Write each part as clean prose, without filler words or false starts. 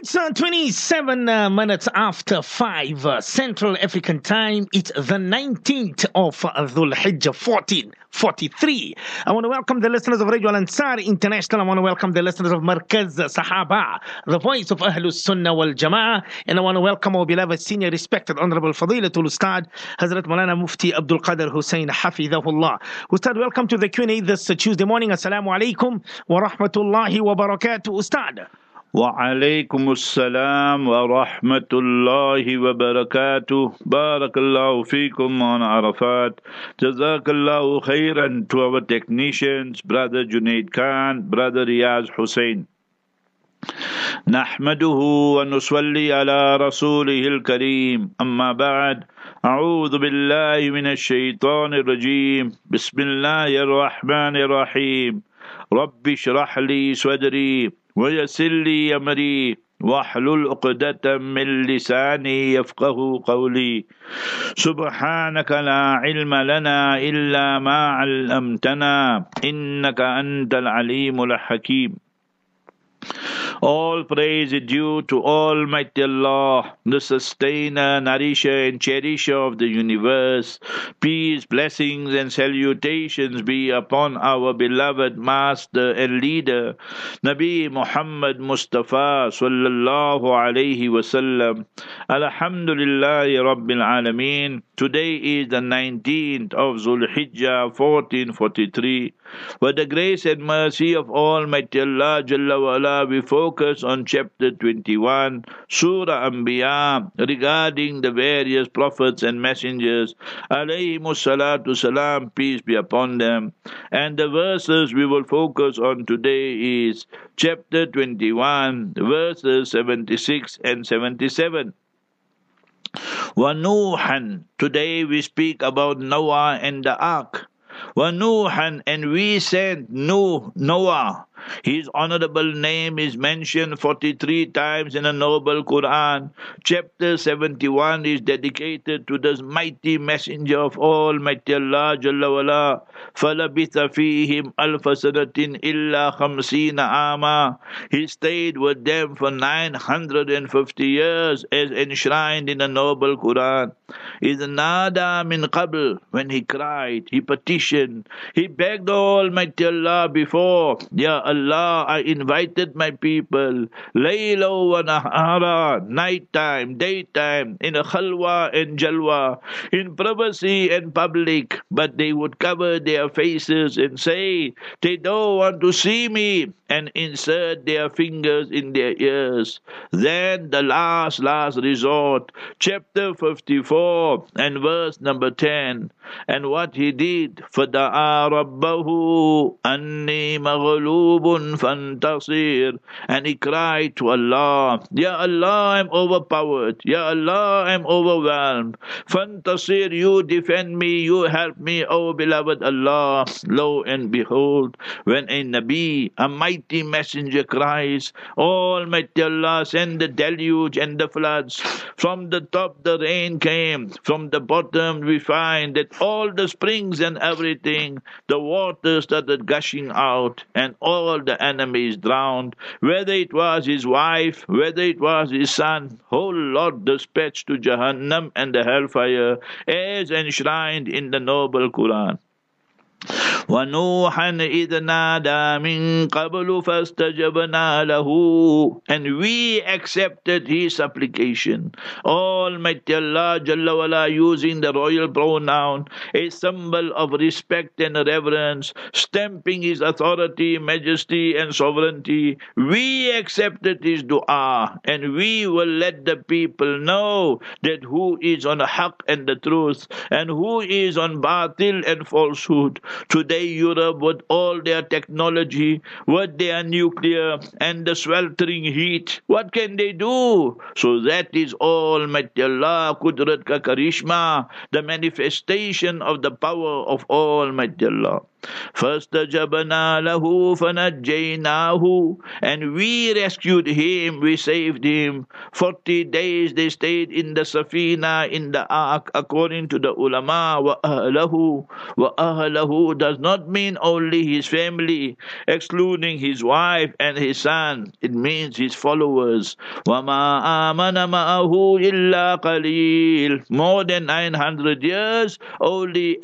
It's 27 minutes after 5 Central African Time. It's the 19th of Dhul Hijjah 1443. I want to welcome the listeners of Radio Al Ansar International. I want to welcome the listeners of Markaz Sahaba, the voice of Ahlus Sunnah wal Jama'ah. And I want to welcome our beloved senior respected honorable Fadilatul Ustad Hazrat Maulana Mufti Abdul Qadir Hussain Hafidhahullah. Ustad, welcome to the Q&A this Tuesday morning. Assalamu alaikum wa rahmatullahi wa barakatuh. Ustad. وعليكم السلام ورحمة الله وبركاته. بارك الله فيكم on Arafat. جزاك الله خيرا to our technicians, Brother Junaid Khan, Brother Riyaz Hussain. نحمده ونصلي على رسوله الكريم. أما بعد، أعوذ بالله من الشيطان الرجيم. بسم الله الرحمن الرحيم. رب اشرح لي صدري ويسر لي أمري واحلل عقدة من لساني يفقه قولي. سبحانك لا علم لنا إلا ما علمتنا إنك أنت العليم الحكيم. All praise is due to Almighty Allah, the sustainer, nourisher and cherisher of the universe. Peace, blessings and salutations be upon our beloved master and leader, Nabi Muhammad Mustafa sallallahu alayhi wasallam. Alhamdulillahi Rabbil Alameen. Today is the 19th of Zulhijjah 1443. With the grace and mercy of Almighty Allah Jalla wa Ala, we focus on chapter 21, Surah Anbiya, regarding the various prophets and messengers, alayhimus salatu salam, peace be upon them. And the verses we will focus on today is chapter 21, verses 76 and 77. وَنُوحًا. Today we speak about Noah and the ark. وَنُوحًا, and we sent Noah. His honorable name is mentioned 43 times in the noble Quran. Chapter 71 is dedicated to this mighty messenger of Almighty Allah Jalla wa Ala. فَلَبِثَ فِيهِمْ أَلْفَ سَنَةٍ إِلَّا خَمْسِينَ عَامًا. He stayed with them for 950 years, as enshrined in the noble Quran. إِذْ نَادَى مِنْ قَبْلِ, when he cried, he petitioned, he begged Almighty Allah before, Ya Allah, I invited my people, layla wa nahara, nighttime, daytime, in a khalwa and jalwa, in privacy and public, but they would cover their faces and say, they don't want to see me, and insert their fingers in their ears. Then the last resort, chapter 54 and verse number 10, and what he did, فَدَعَا رَبَّهُ أَنِّي مَغْلُوبٌ فَانْتَصِرْ, and he cried to Allah, Ya Allah, I'm overpowered, Ya Allah, I'm overwhelmed, فَانْتَصِرْ, you defend me, you help me, O beloved Allah. Lo and behold, when a Nabi, a mighty messenger cries, Almighty Allah send the deluge and the floods. From the top the rain came, from the bottom we find that all the springs and everything, the water started gushing out, and all the enemies drowned, whether it was his wife, whether it was his son, whole lot dispatched to Jahannam and the hellfire, as enshrined in the noble Quran. وَنُوحًا إِذْ نَادَى مِنْ قَبْلُ فَاسْتَجَبْنَا لَهُ, and we accepted his supplication. Almighty Allah Jalla wa Ala, using the royal pronoun, a symbol of respect and reverence, stamping his authority, majesty and sovereignty, we accepted his dua, and we will let the people know that who is on the haqq and the truth, and who is on batil and falsehood. Today Europe, with all their technology, with their nuclear and the sweltering heat, what can they do? So that is Almighty Allah, Qudrat ka Karishma, the manifestation of the power of Almighty Allah. فاستجبنا له فنجيناه, and we rescued him, we saved him. 40 days they stayed in the safina, in the ark, according to the ulama. Wa ahlahu does not mean only his family, excluding his wife and his son. It means his followers. وَمَا آمَنَ مَعَهُ إِلَّا قَلِيلٌ. More than 900 years, only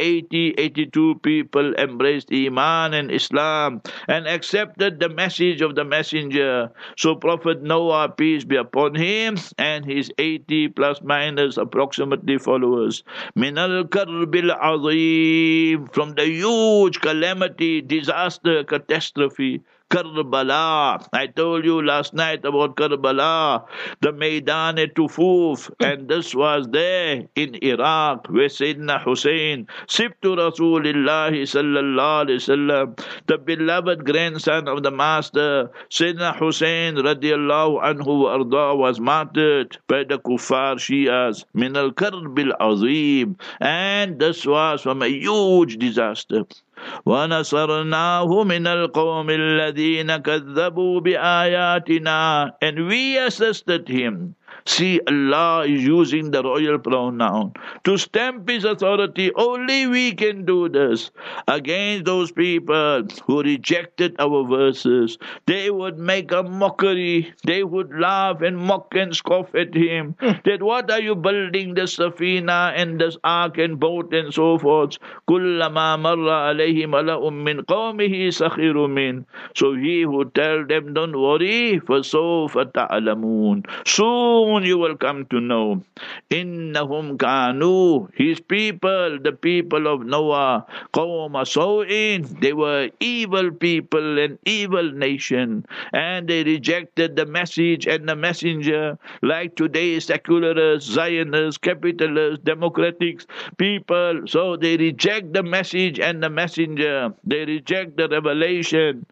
82 people embraced Iman and Islam and accepted the message of the messenger. So Prophet Noah, peace be upon him, and his 80 plus minus approximately followers. مِنَ الْكَرْبِ الْعَظِيمِ, from the huge calamity, disaster, catastrophe. Karbala. I told you last night about Karbala, the Maidan-e-Tufuf, and this was there in Iraq, where Sayyidina Hussein, Sibtu Rasulillahi sallallahu alayhi wasallam, the beloved grandson of the Master, Sayyidina Hussein radiallahu anhu wa arda, was martyred by the Kuffar Shias, min al-Karbil Azim, and this was from a huge disaster. وَنَصَرْنَاهُ مِنَ الْقَوْمِ الَّذِينَ كَذَّبُوا بِآيَاتِنَا, and we assisted him. See, Allah is using the royal pronoun to stamp His authority. Only we can do this against those people who rejected our verses. They would make a mockery. They would laugh and mock and scoff at him. That what are you building this safina and this ark and boat and so forth? كُلَّمَا مَرَّ عَلَيْهِ مَلَأٌ مِّن قَوْمِهِ سَخِرُ مِنْ. So he who tell them, don't worry, فَسَوْفَ تَعْلَمُونَ. Soon you will come to know. Innahum kanu, his people, the people of Noah, qawma sawin, they were evil people, an evil nation, and they rejected the message and the messenger, like today's secularists, Zionists, capitalists, democratic people. So they reject the message and the messenger. They reject the revelation.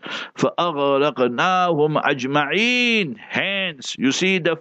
فَأَغْرَقْنَاهُمْ أَجْمَعِينَ. Hence, you see the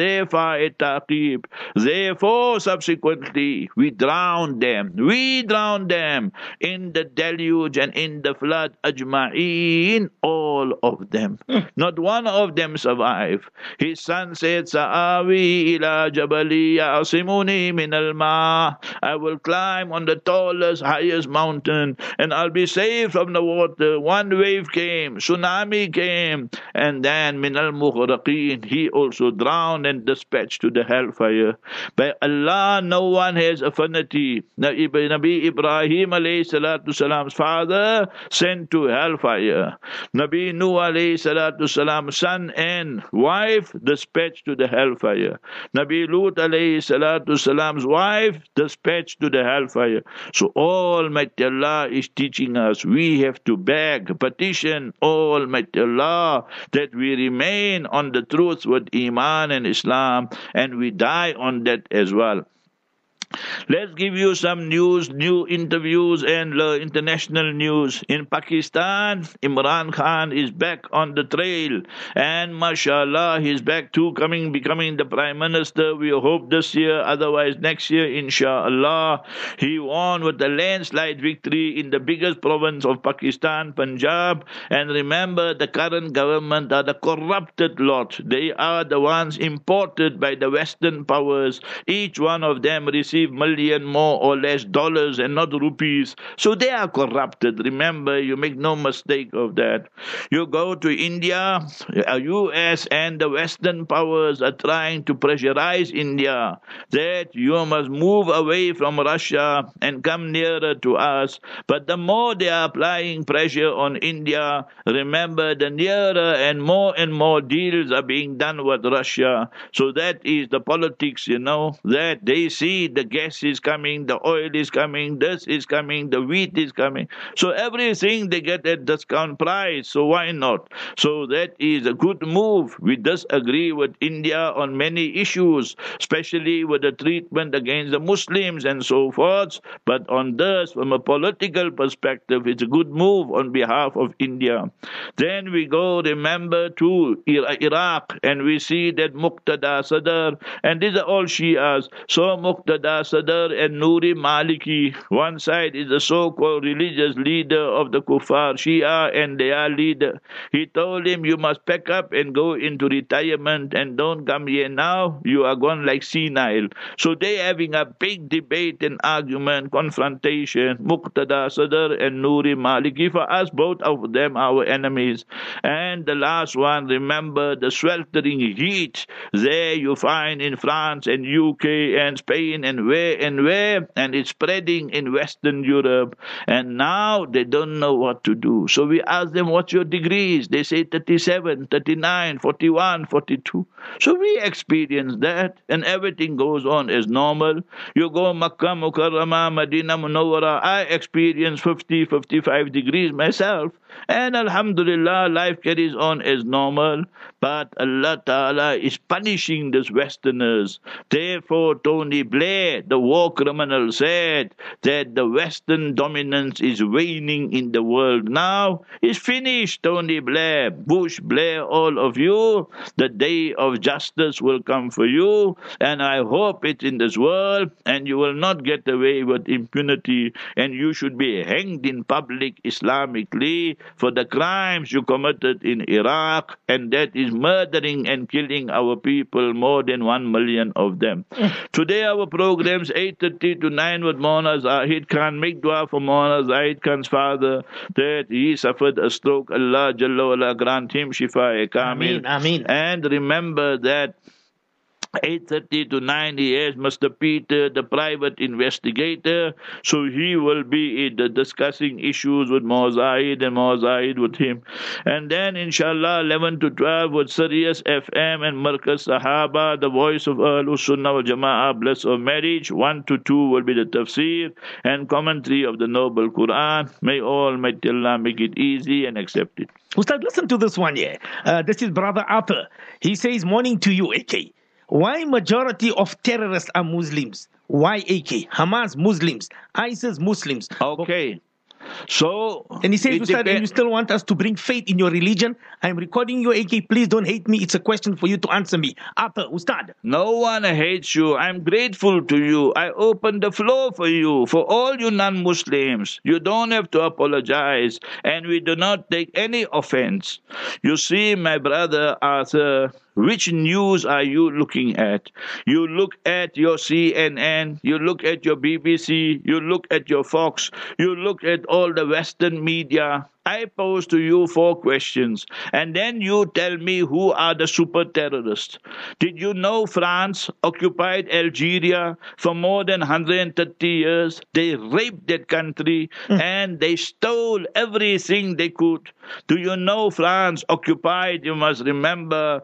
taqib. Therefore, subsequently, we drowned them. We drowned them in the deluge and in the flood. Ajma'een, all of them. Not one of them survived. His son said, Sa'awi ila jabali ya'asimuni min al-ma. I will climb on the tallest, highest mountain, and I'll be saved from the water. One wave came, tsunami came, and then min al-mughraqeen, he also drowned and dispatched to the hellfire. By Allah, no one has affinity. Nabi Ibrahim alayhi salatu salam's father sent to hellfire. Nabi Nuh alayhi salatu salam's son and wife dispatched to the hellfire. Nabi Lut alayhi salatu salam's wife dispatched to the hellfire. So Almighty Allah is teaching us we have to beg, petition Almighty Allah that we remain on the truth with Iman and Islam, and we die on that as well. Let's give you some news, new interviews and international news. In Pakistan, Imran Khan is back on the trail, and mashallah, he's back to becoming the Prime Minister. We hope this year, otherwise next year, inshallah. He won with a landslide victory in the biggest province of Pakistan, Punjab. And remember, the current government are the corrupted lot. They are the ones imported by the Western powers. Each one of them receive million more or less dollars and not rupees. So they are corrupted. Remember, you make no mistake of that. You go to India, US and the Western powers are trying to pressurize India that you must move away from Russia and come nearer to us. But the more they are applying pressure on India, remember, the nearer and more deals are being done with Russia. So that is the politics, that they see the gas is coming, the oil is coming, this is coming, the wheat is coming. So everything they get at discount price. So why not? So that is a good move. We disagree with India on many issues, especially with the treatment against the Muslims and so forth. But on this, from a political perspective, it's a good move on behalf of India. Then we go, remember, to Iraq, and we see that Muqtada Sadr, and these are all Shias. So Muqtada Muqtada Sadr and Nuri Maliki. One side is the so-called religious leader of the Kuffar Shia and their leader. He told him, you must pack up and go into retirement and don't come here now. You are gone like senile. So they having a big debate and argument, confrontation. Muqtada Sadr and Nuri Maliki. For us, both of them are our enemies. And the last one, remember the sweltering heat. There you find in France and UK and Spain and where, and it's spreading in Western Europe. And now they don't know what to do. So we ask them, what's your degrees? They say 37, 39, 41, 42. So we experience that, and everything goes on as normal. You go Makkah, Mukarramah, Medina, Munawwara. I experience 50, 55 degrees myself. And Alhamdulillah, life carries on as normal. But Allah Ta'ala is punishing these Westerners. Therefore, Tony Blair, the war criminal, said that the Western dominance is waning in the world now. It's finished, Tony Blair, Bush, Blair, all of you. The day of justice will come for you. And I hope it's in this world. And you will not get away with impunity. And you should be hanged in public Islamically for the crimes you committed in Iraq, and that is murdering and killing our people, more than 1 million of them. Today our programs 8:30 to 9 with Maulana Zahid Khan. Make dua for Maulana Zahid Khan's father that he suffered a stroke. Allah Jalla wala grant him shifa kamil. Ameen, ameen. And remember that 8:30 to 9 years, Mr. Peter, the private investigator. So he will be discussing issues with Mawzahid and Mawzahid with him. And then, inshallah, 11 to 12 with Sirius FM and Markaz Sahaba, the voice of Ahlus Sunnah wal Jama'ah, bliss of marriage. 1 to 2 will be the tafsir and commentary of the Noble Quran. May Almighty Allah make it easy and accept it. Ustad, listen to this one here. This is Brother Arthur. He says, morning to you, AK. Why majority of terrorists are Muslims? Why AK? Hamas Muslims, ISIS Muslims. Okay. So, and he says, Ustad, and you still want us to bring faith in your religion? I'm recording you, AK. Please don't hate me. It's a question for you to answer me. Arthur, Ustad. No one hates you. I'm grateful to you. I opened the floor for you, for all you non-Muslims. You don't have to apologize, and we do not take any offense. You see, my brother Arthur, which news are you looking at? You look at your CNN, you look at your BBC, you look at your Fox, you look at all the Western media. I pose to you 4 questions, and then you tell me who are the super terrorists. Did you know France occupied Algeria for more than 130 years? They raped that country and they stole everything they could. Do you know France occupied, you must remember,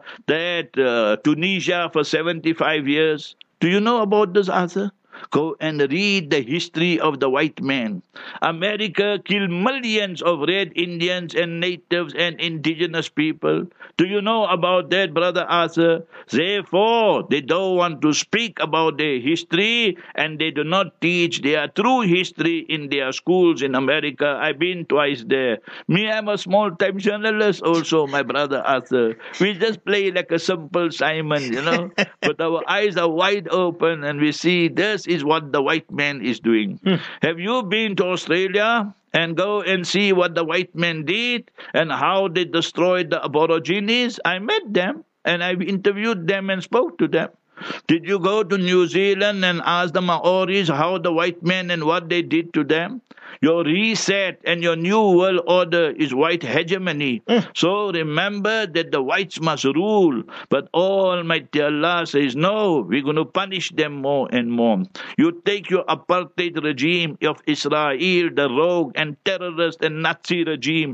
that Tunisia for 75 years? Do you know about this, Arthur? Go and read the history of the white man. America killed millions of red Indians and natives and indigenous people. Do you know about that, Brother Arthur? Therefore, they don't want to speak about their history, and they do not teach their true history in their schools in America. I've been twice there. Me, I'm a small-time journalist also, my Brother Arthur. We just play like a simple Simon, but our eyes are wide open and we see this is what the white man is doing. Have you been to Australia and go and see what the white man did and how they destroyed the Aborigines? I met them and I've interviewed them and spoke to them. Did you go to New Zealand and ask the Maoris how the white men and what they did to them? Your reset and your new world order is white hegemony. So remember that the whites must rule. But Almighty Allah says, no, we're going to punish them more and more. You take your apartheid regime of Israel, the rogue and terrorist and Nazi regime,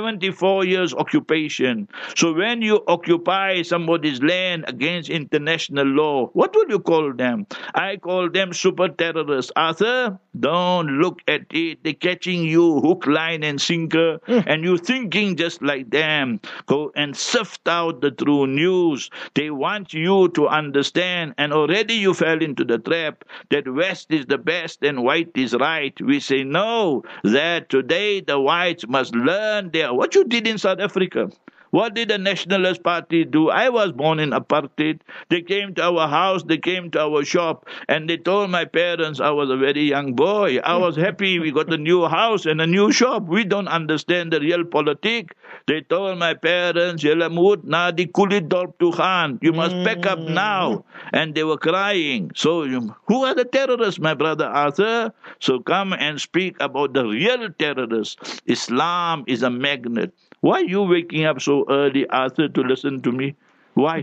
74 years occupation. So when you occupy somebody's land against international law, what will you call them? I call them super terrorists. Arthur, don't look at it. They're catching you hook, line, and sinker, and you're thinking just like them. Go and sift out the true news. They want you to understand, and already you fell into the trap that West is the best and white is right. We say no, that today the whites must learn what you did in South Africa. What did the Nationalist Party do? I was born in apartheid. They came to our house, they came to our shop, and they told my parents I was a very young boy. I was happy we got a new house and a new shop. We don't understand the real politics. They told my parents, "Julle moet na die kulit dorp toe gaan. You must pack up now." And they were crying. So, who are the terrorists, my brother Arthur? So come and speak about the real terrorists. Islam is a magnet. Why are you waking up so early, Arthur, to listen to me? Why?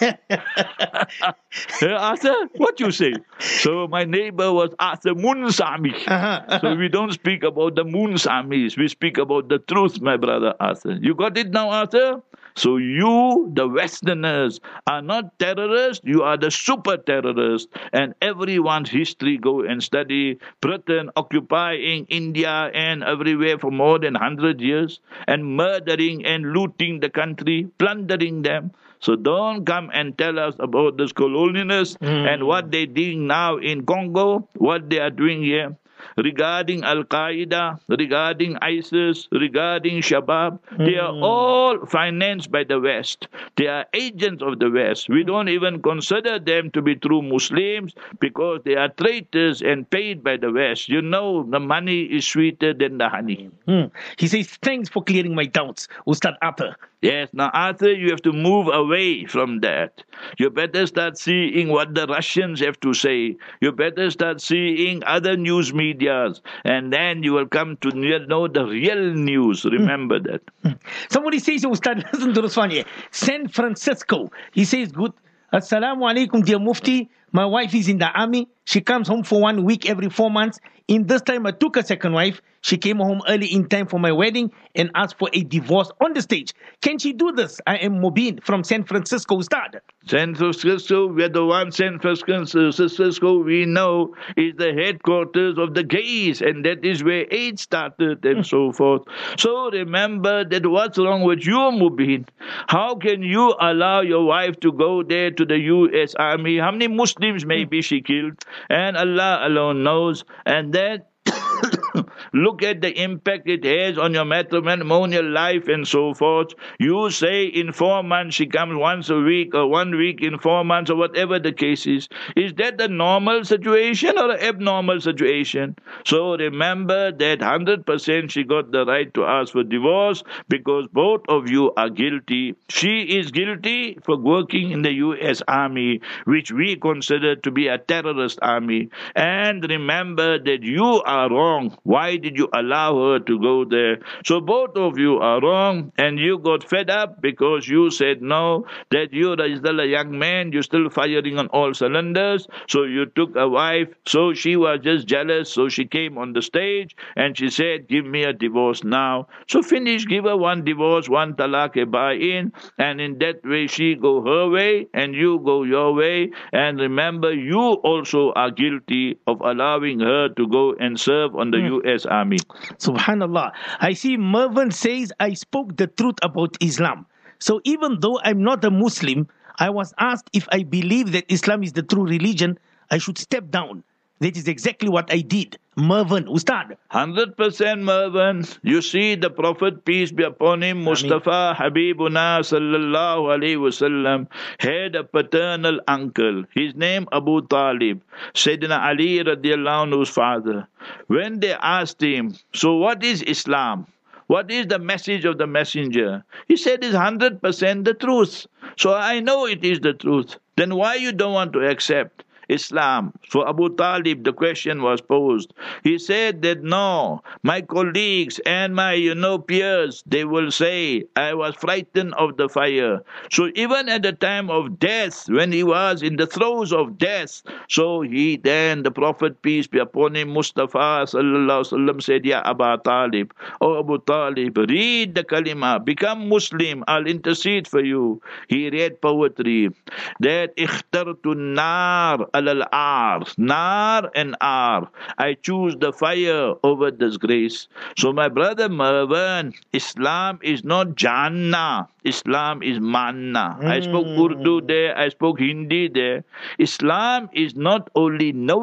Arthur, what you say? So my neighbor was Arthur Munsami. So we don't speak about the Munsamis. We speak about the truth, my brother Arthur. You got it now, Arthur? So you, the Westerners, are not terrorists. You are the super terrorists. And everyone's history, go and study Britain occupying India and everywhere for more than 100 years and murdering and looting the country, plundering them. So don't come and tell us about this colonialists and what they're doing now in Congo, what they are doing here. Regarding Al-Qaeda, regarding ISIS, regarding Shabab, they are all financed by the West. They are agents of the West. We don't even consider them to be true Muslims because they are traitors and paid by the West. You know, the money is sweeter than the honey. He says, thanks for clearing my doubts, Ustad Arthur. Yes, now Arthur, you have to move away from that. You better start seeing what the Russians have to say. You better start seeing other news medias, and then you will come to know the real news. Remember that. Somebody says, Ustad, listen to this one here. San Francisco. He says, good. Assalamu alaikum, dear Mufti. My wife is in the army. She comes home for 1 week every 4 months. In this time, I took a second wife. She came home early in time for my wedding and asked for a divorce on the stage. Can she do this? I am Mobin from San Francisco, Ustad. San Francisco, we're the one San Francisco we know is the headquarters of the gays, and that is where AIDS started and so forth. So remember that what's wrong with you, Mubin? How can you allow your wife to go there to the U.S. Army? How many Muslims maybe she killed? And Allah alone knows. And then look at the impact it has on your matrimonial life and so forth. You say in 4 months she comes once a week or 1 week in 4 months or whatever the case is. Is that a normal situation or an abnormal situation? So remember that 100% she got the right to ask for divorce because both of you are guilty. She is guilty for working in the U.S. Army, which we consider to be a terrorist army. And remember that you are wrong. Why did you allow her to go there? So both of you are wrong, and you got fed up because you said no, that you're still a young man, you're still firing on all cylinders, so you took a wife, so she was just jealous, so she came on the stage, and she said, give me a divorce now. So finish, give her one divorce, one talaq e buy-in, and in that way she go her way, and you go your way, and remember, you also are guilty of allowing her to go and serve on the U.S. Army. Subhanallah. I see Mervyn says, I spoke the truth about Islam. So even though I'm not a Muslim, I was asked if I believe that Islam is the true religion, I should step down. That is exactly what I did. Mervyn, Ustad. 100% Mervyn. You see, the Prophet, peace be upon him, Mustafa Habibuna sallallahu alayhi wasallam, had a paternal uncle. His name Abu Talib, Sayyidina Ali radiallahu anhu's father. When they asked him, so what is Islam? What is the message of the messenger? He said it's 100% the truth. So I know it is the truth. Then why you don't want to accept Islam? For Abu Talib, the question was posed. He said that no, my colleagues and my peers, they will say I was frightened of the fire. So even at the time of death, when he was in the throes of death, so the Prophet, peace be upon him, Mustafa sallallahu alaihi wasallam, said, Ya Abu Talib, oh Abu Talib, read the kalima, become Muslim, I'll intercede for you. He read poetry that ikhtartu nar al-ar, nar and ar. I choose the fire over disgrace. So my brother Mervyn, Islam is not Jannah. Islam is manna. I spoke Urdu there, I spoke Hindi there. Islam is not only knowing,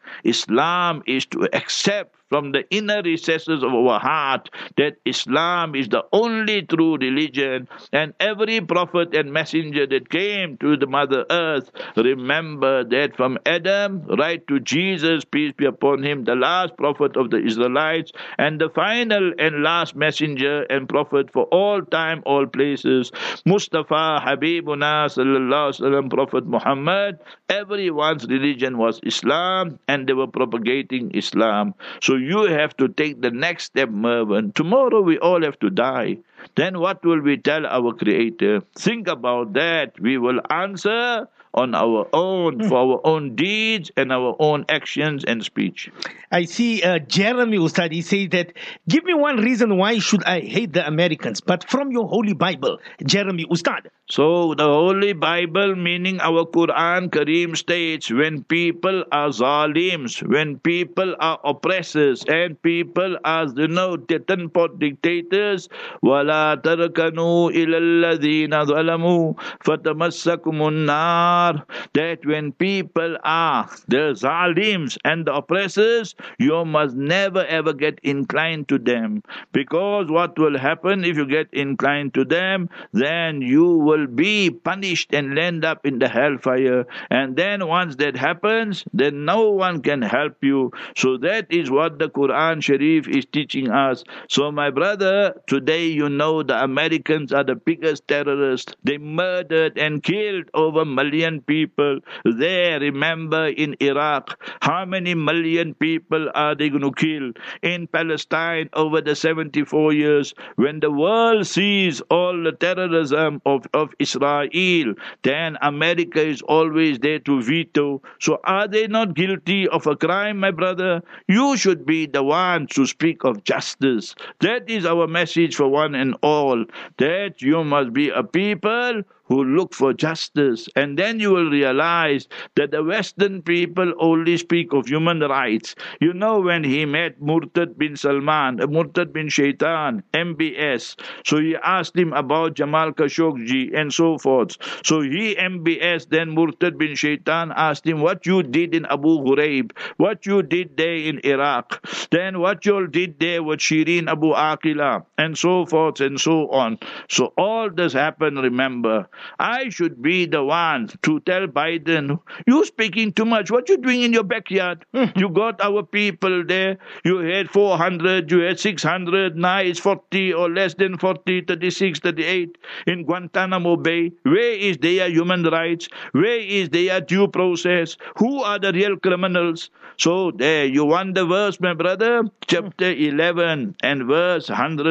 Islam is to accept from the inner recesses of our heart that Islam is the only true religion, and every prophet and messenger that came to the Mother Earth, remember that from Adam right to Jesus, peace be upon him, the last prophet of the Israelites, and the final and last messenger and prophet for all time, all places, Mustafa Habibuna Sallallahu Alaihi Wasallam, Prophet Muhammad, everyone's religion was Islam, and they were propagating Islam. So you have to take the next step, Mervyn. Tomorrow we all have to die. Then what will we tell our Creator? Think about that. We will answer on our own, for our own deeds and our own actions and speech. I see Jeremy Ustad, he says that, give me one reason why should I hate the Americans, but from your Holy Bible, Jeremy Ustad. So the Holy Bible, meaning our Quran Kareem, states when people are zalims, when people are oppressors, and people are, titan-pot dictators, وَلَا تَرْكَنُوا إِلَى الَّذِينَ ظَلَمُوا فَتَمَسَّكُمُ النَّارِ, that when people are the zalims and the oppressors, you must never ever get inclined to them, because what will happen if you get inclined to them, then you will be punished and end up in the hellfire. And then once that happens, then no one can help you. So that is what the Quran Sharif is teaching us. So my brother, today you know the Americans are the biggest terrorists. They murdered and killed over a million people. There, remember in Iraq, how many million people are they going to kill? In Palestine, over the 74 years, when the world sees all the terrorism of Israel, then America is always there to veto. So are they not guilty of a crime, my brother? You should be the one to speak of justice. That is our message for one and all, that you must be a people who look for justice. And then you will realize that the Western people only speak of human rights. You know, when he met Murtad bin Salman, Murtad bin Shaitan, MBS, so he asked him about Jamal Khashoggi and so forth. So he, MBS, then Murtad bin Shaitan, asked him what you did in Abu Ghuraib, what you did there in Iraq, then what you all did there with Shireen Abu Aqila, and so forth and so on. So all this happened, remember. I should be the one to tell Biden, you speaking too much. What you doing in your backyard? You got our people there. You had 400, you had 600. Now it's 40 or less than 40, 36, 38 in Guantanamo Bay. Where is their human rights? Where is their due process? Who are the real criminals? So there, you want the verse, my brother? Chapter 11 and verse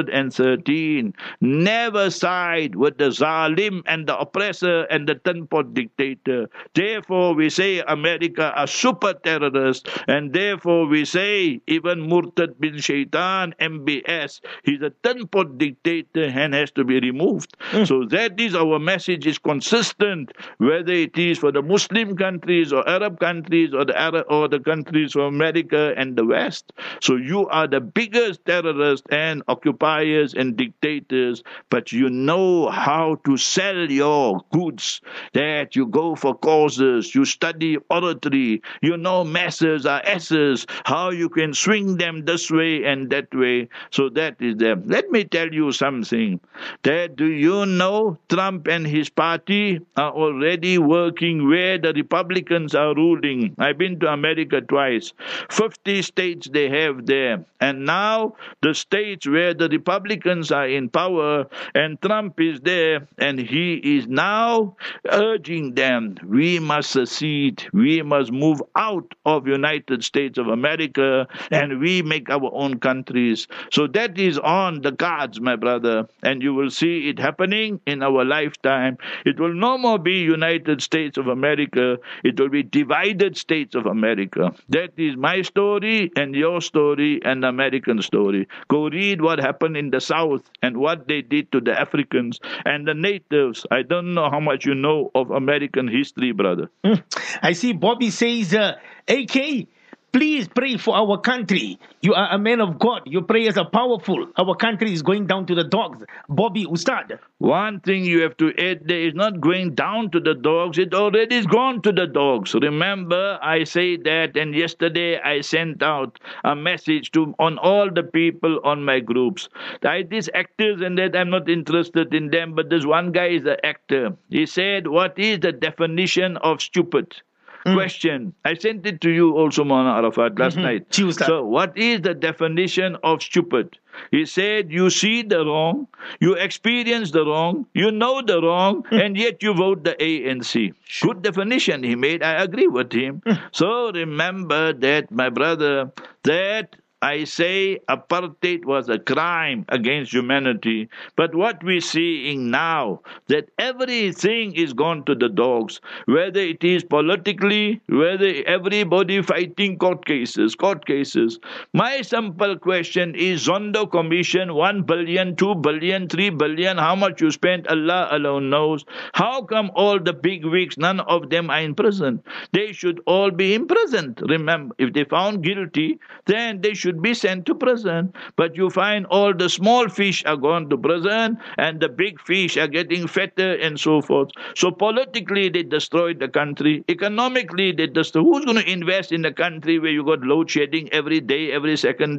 113. Never side with the zalim and the oppressor and the ten-pot dictator. Therefore, we say America are super terrorists, and therefore we say even Murtad bin Shaitan, MBS, he's a ten-pot dictator and has to be removed. So that is our message, is consistent, whether it is for the Muslim countries or Arab countries or the countries of America and the West. So you are the biggest terrorists and occupiers and dictators, but you know how to sell your goods, that you go for causes, you study oratory, you know masses are S's, how you can swing them this way and that way. So that is them. Let me tell you something, that do you know Trump and his party are already working where the Republicans are ruling? I've been to America twice. 50 states they have there. And now the states where the Republicans are in power and Trump is there, and he is now urging them, we must secede, we must move out of United States of America, and we make our own countries. So that is on the cards, my brother, and you will see it happening in our lifetime. It will no more be United States of America, it will be divided States of America. That is my story and your story and the American story. Go read what happened in the South and what they did to the Africans and the natives. I don't know how much you know of American history, brother. I see Bobby says, AK, Please pray for our country. You are a man of God. Your prayers are powerful. Our country is going down to the dogs. Bobby Ustad. One thing you have to add there is not going down to the dogs, it already is gone to the dogs. Remember, I say that, and yesterday I sent out a message on all the people on my groups. These actors and that I'm not interested in them, but this one guy is an actor. He said, what is the definition of stupid? Question. I sent it to you also, Maulana Arafat, last night. Tuesday. So, what is the definition of stupid? He said, you see the wrong, you experience the wrong, you know the wrong, and yet you vote the ANC. Good definition he made. I agree with him. So, remember that, my brother, that I say apartheid was a crime against humanity. But what we're seeing now, that everything is gone to the dogs, whether it is politically, whether everybody fighting court cases. My simple question is, Zondo Commission, 1 billion, 2 billion, 3 billion, how much you spent, Allah alone knows. How come all the big wigs, none of them are in prison? They should all be imprisoned. Remember, if they found guilty, then they should be sent to prison. But you find all the small fish are gone to prison and the big fish are getting fatter and so forth. So politically they destroyed the country. Economically they destroyed. Who's going to invest in a country where you got load shedding every day, every second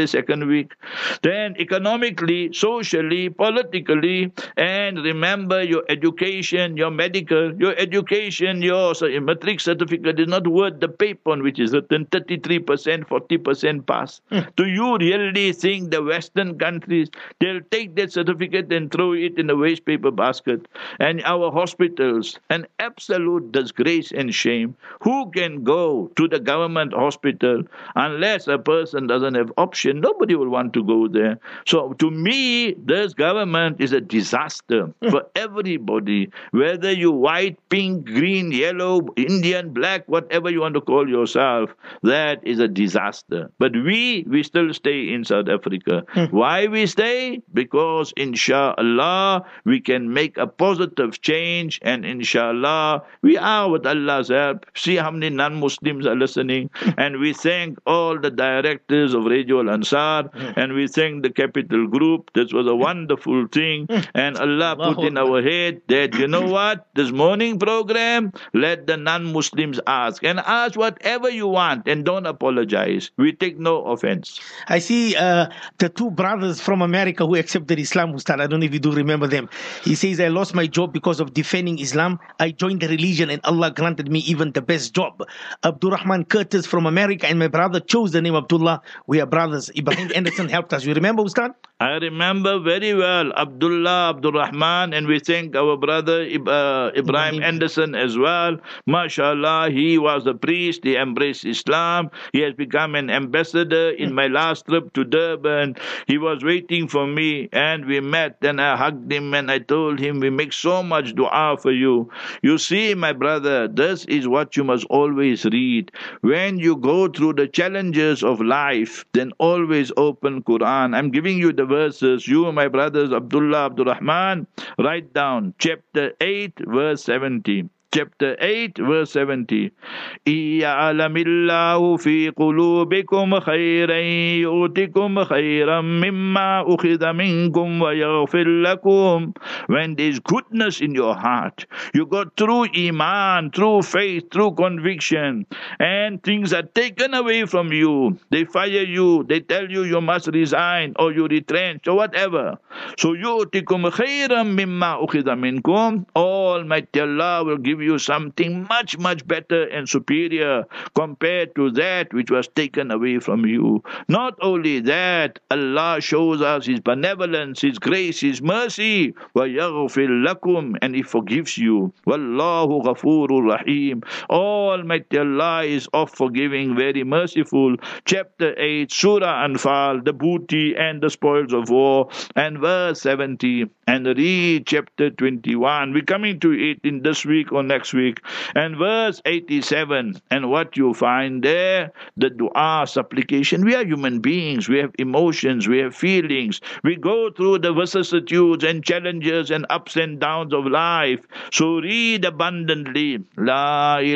week? Then economically, socially, politically, and remember your education, your medical, your education, your matric certificate is not worth the paper on which is written 33%, 40% pass. Do you really think the Western countries, they'll take that certificate and throw it in a waste paper basket? And our hospitals, an absolute disgrace and shame. Who can go to the government hospital unless a person doesn't have option? Nobody will want to go there. So to me, this government is a disaster for everybody, whether you white, pink, green, yellow, Indian, black, whatever you want to call yourself, that is a disaster. But we still stay in South Africa. Why we stay? Because inshallah we can make a positive change, and inshallah we are with Allah's help. See how many non-Muslims are listening, and we thank all the directors of Radio Al Ansar, and we thank the Capital Group. This was a wonderful thing, and Allah put in our head that, you know what, this morning program, let the non-Muslims ask, and ask whatever you want, and don't apologize. We take no offense. I see the two brothers from America who accepted Islam, Ustad. I don't know if you do remember them. He says, I lost my job because of defending Islam. I joined the religion and Allah granted me even the best job. Abdurrahman Curtis from America and my brother chose the name Abdullah. We are brothers. Ibrahim Anderson helped us. You remember, Ustad? I remember very well Abdullah, Abdurrahman, and we thank our brother Ibrahim Anderson as well. MashaAllah, he was a priest. He embraced Islam. He has become an ambassador. In my last trip to Durban, he was waiting for me and we met, and I hugged him and I told him, we make so much dua for you. You see, my brother, this is what you must always read. When you go through the challenges of life, then always open Quran. I'm giving you the verses. You, my brothers, Abdullah, Abdurrahman, write down chapter 8, verse 70. Chapter 8, verse 70. إِيَعْلَمِ اللَّهُ فِي قُلُوبِكُمْ خَيْرًا يُؤْتِكُمْ خَيْرًا مِمَّا أُخِذَ مِنْكُمْ وَيَغْفِرْ لَكُمْ. When there's goodness in your heart, you got through iman, through faith, through conviction, and things are taken away from you. They fire you, they tell you you must resign or you retrench or whatever. So يُؤْتِكُمْ خَيْرًا مِمَّا أُخِذَ مِنْكُمْ. Almighty Allah will give you something much, much better and superior compared to that which was taken away from you. Not only that, Allah shows us His benevolence, His grace, His mercy. وَيَغْفِرْ لَكُمْ. And He forgives you. وَاللَّهُ غَفُورٌ رَحِيمٌ. Almighty Allah is oft forgiving, very merciful. Chapter 8, Surah Anfal, the booty and the spoils of war, and verse 70. And read chapter 21. We're coming to it in this week or next week. And verse 87. And what you find there, the dua, supplication. We are human beings. We have emotions. We have feelings. We go through the vicissitudes and challenges and ups and downs of life. So read abundantly. La ilaha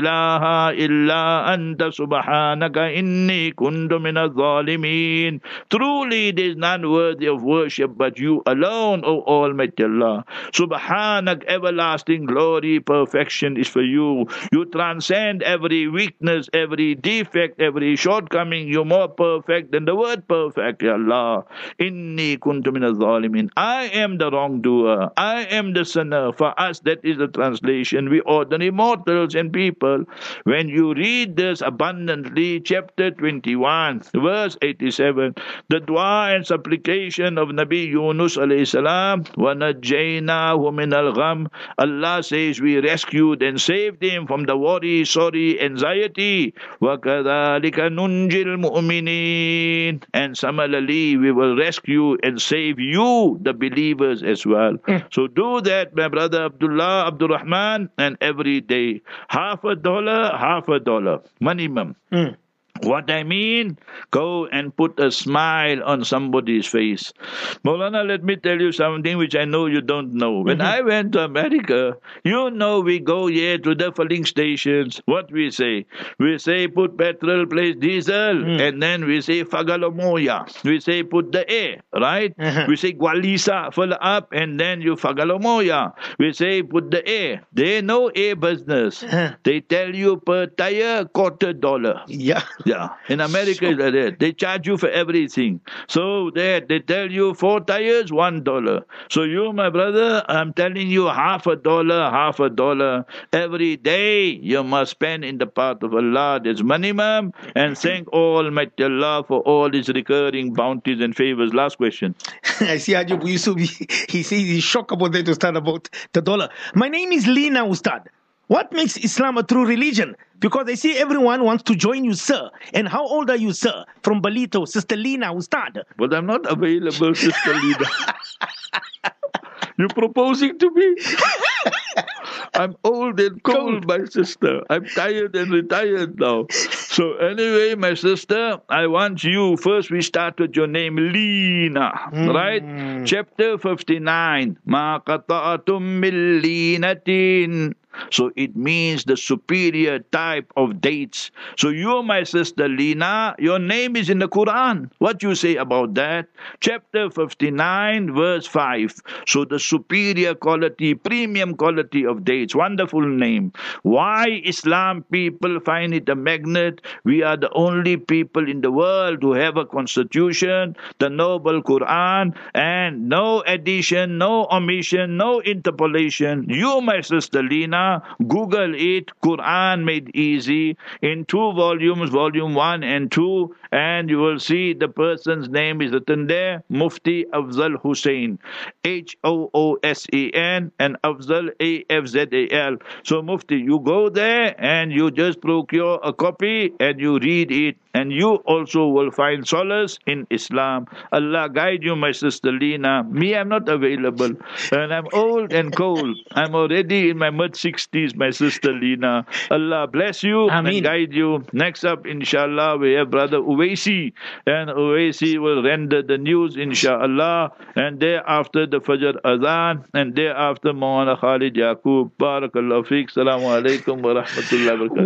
ilaha illa anta subhanaka inni kuntu minaz zalimin. Truly there is none worthy of worship but you alone, O Almighty Allah. Subhanak, everlasting glory, perfection is for you. You transcend every weakness, every defect, every shortcoming. You're more perfect than the word perfect, Ya Allah. Inni kuntu minaz zalimin. I am the wrongdoer. I am the sinner. For us, that is the translation. We ordinary mortals and people. When you read this abundantly, chapter 21, verse 87, the dua and supplication of Nabi Yunus alayhi salam, وَنَجَّيْنَاهُ مِنَ الْغَمِّ. Allah says we rescued and saved him from the worry, sorry, anxiety. وَكَذَلِكَ نُنْجِ الْمُؤْمِنِينَ. And similarly, we will rescue and save you, the believers, as well. So do that, my brother Abdullah, Abdul Rahman, and every day. $50, minimum. What I mean, go and put a smile on somebody's face. Maulana, let me tell you something which I know you don't know. When I went to America, you know we go here to the filling stations. What we say? We say put petrol, place diesel, and then we say fagalomoya. We say put the A, right? We say gualisa, fill up, and then you fagalomoya. We say put the A. They know A business. They tell you per tire, $quarter. Yeah, in America, it's like that. They charge you for everything. So they tell you 4 tires, $1. So you, my brother, I'm telling you $50 every day you must spend in the path of Allah. That's minimum. And thank Almighty Allah for all His recurring bounties and favors. Last question. I see Ajib Yusuf, he says he's shocked about that, Ustad, about the dollar. My name is Lina, Ustad. What makes Islam a true religion? Because I see everyone wants to join you, sir. And how old are you, sir? From Balito, Sister Lina, Ustad. But I'm not available, Sister Lina. You proposing to me? I'm old and cold, my sister. I'm tired and retired now. So anyway, my sister, I want you, first we start with your name, Lina, right? Chapter 59. Ma qata'atum min linatin. So it means the superior type of dates. So you, my sister Lina, your name is in the Quran. What you say about that? Chapter 59, verse 5. So the superior quality, premium quality of dates. Wonderful name. Why Islam people find it a magnet? We are the only people in the world who have a constitution, the noble Quran, and no addition, no omission, no interpolation. You, my sister Lina, Google it, Quran Made Easy, in 2 volumes, volume 1 and 2, and you will see the person's name is written there, Mufti Afzal Hussain, Hoosen, and Afzal Afzal. So Mufti, you go there and you just procure a copy and you read it, and you also will find solace in Islam. Allah guide you, my sister Lina. Me, I'm not available, and I'm old and cold. I'm already in my mid-60s, my sister Lina. Allah bless you and guide you. Next up, inshallah, we have Brother Uwaisi, and Uwaisi will render the news, inshallah, and thereafter the Fajr Adhan, and thereafter Maulana Khalid Yaqub. Barakallahu feek. Assalamu alaikum wa rahmatullahi wa barakatuh.